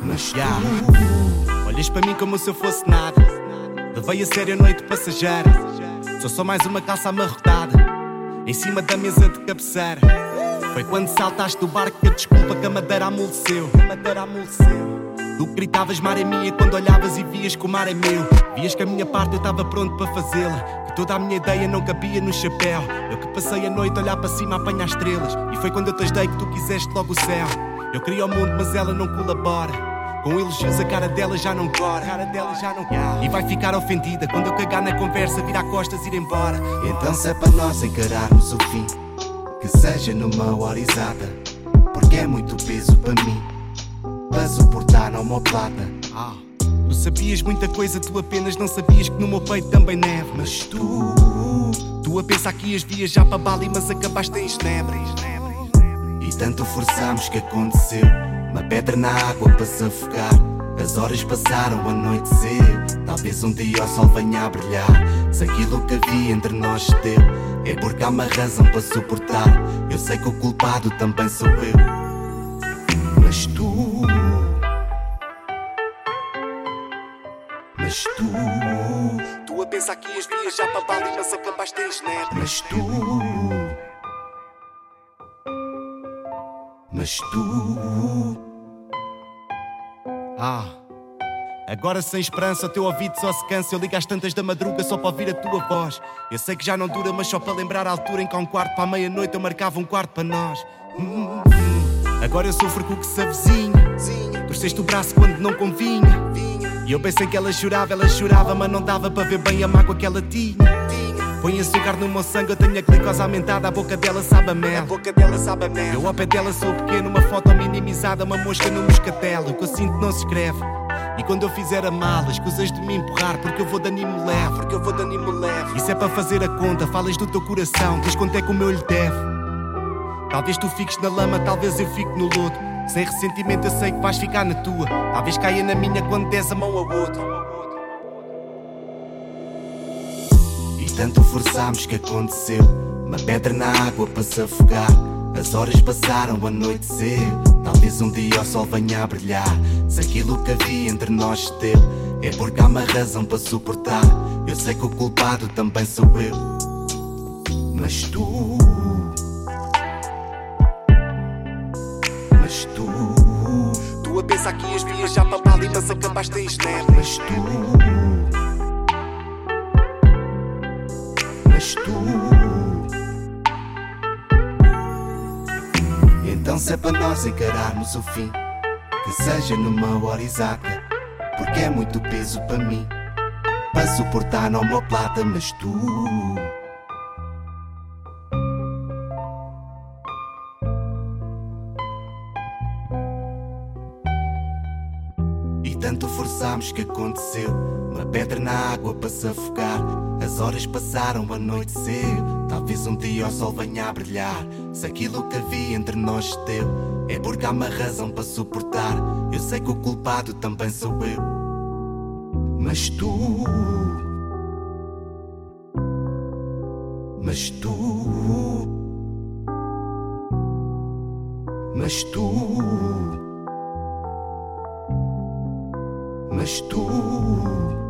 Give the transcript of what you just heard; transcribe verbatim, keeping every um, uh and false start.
Mas yeah. Olhas para mim como se eu fosse nada. Levei a sério a noite passageira. Sou só mais uma calça amarrotada em cima da mesa de cabeceira. Foi quando saltaste do barco que a desculpa que a madeira amoleceu. A madeira amoleceu. Tu gritavas mar é minha quando olhavas e vias que o mar é meu. Vias que a minha parte eu estava pronto para fazê-la, que toda a minha ideia não cabia no chapéu. Eu que passei a noite a olhar para cima a apanhar estrelas, e foi quando eu te ajudei que tu quiseste logo o céu. Eu queria o mundo mas ela não colabora, com elogios a cara dela já não cora, cara dela já não cora. E vai ficar ofendida quando eu cagar na conversa, virar costas e ir embora. Então se é para nós encararmos o fim, que seja numa hora exata, porque é muito peso para mim para suportar na omoplata. Ah, tu sabias muita coisa, tu apenas não sabias que no meu peito também neve. Mas tu, tu a pensar que ias viajar para Bali, mas acabaste em Genebra. E tanto forçámos que aconteceu, uma pedra na água para se afogar. As horas passaram, anoiteceu. Talvez um dia o sol venha a brilhar. Se aquilo que havia entre nós se deu, é porque há uma razão para suportar. Eu sei que o culpado também sou eu. Mas tu, mas tu, tu a pensar que ias viajar para Bali, mas acabaste em Genebra. Mas tu, mas tu, ah, agora sem esperança o teu ouvido só se cansa. Eu ligo às tantas da madruga só para ouvir a tua voz. Eu sei que já não dura, mas só para lembrar a altura em que há um quarto para a meia-noite eu marcava um quarto para nós. hum, hum. Agora eu sofro com o que se avizinha. Torceste o braço quando não convinha. E eu pensei que ela chorava, ela chorava, mas não dava para ver bem a mágoa que ela tinha. Põe açúcar no meu sangue, eu tenho a glicose aumentada. A boca dela sabe a mel, a boca dela sabe a mel. Eu ao pé dela sou pequeno, uma foto minimizada, uma mosca no moscatel. O que eu sinto não se escreve. E quando eu fizer a mala, escusas de me empurrar, porque eu vou de animo leve, porque eu vou de animo leve. Isso é para fazer a conta, falas do teu coração, diz quanto é que o meu lhe deve. Talvez tu fiques na lama, talvez eu fique no lodo. Sem ressentimento eu sei que vais ficar na tua. Talvez caia na minha quando des a mão ao outro. E tanto forçámos que aconteceu, uma pedra na água para se afogar. As horas passaram, anoiteceu. Talvez um dia o sol venha a brilhar. Se aquilo que havia entre nós se deu, é porque há uma razão para suportar. Eu sei que o culpado também sou eu. Mas tu, mas tu, tu a pensar que ias viajar para Bali, mas acabaste em Genebra. Mas tu, mas tu, então se é para nós encararmos o fim, que seja numa hora exata, porque é muito peso para mim para suportar na omoplata. Mas tu, e tanto forçámos que aconteceu, uma pedra na água para se afogar. As horas passaram, anoiteceu. Talvez um dia o sol venha a brilhar. Se aquilo que havia entre nós se deu, é porque há uma razão para suportar. Eu sei que o culpado também sou eu. Mas tu, mas tu, mas tu, mas tu